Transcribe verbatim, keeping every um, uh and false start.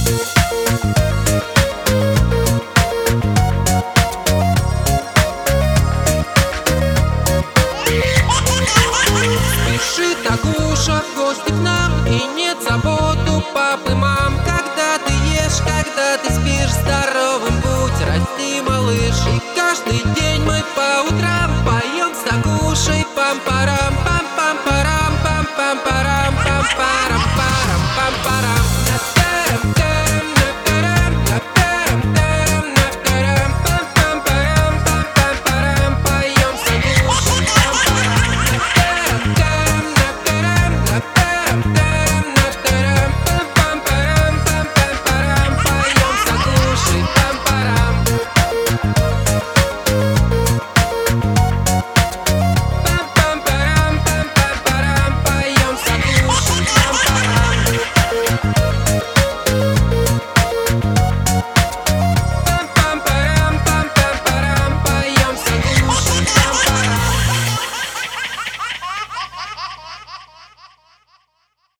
Спешит Агуша в гости к нам, и нет забот у папы, мам. Когда ты ешь, когда ты спишь, здоровым будь, расти, малыш. И каждый день мы по утрам поем с Агушей пам-парам, пам-пам-парам, пам-пам-парам, пам-парам-парам, пам-парам.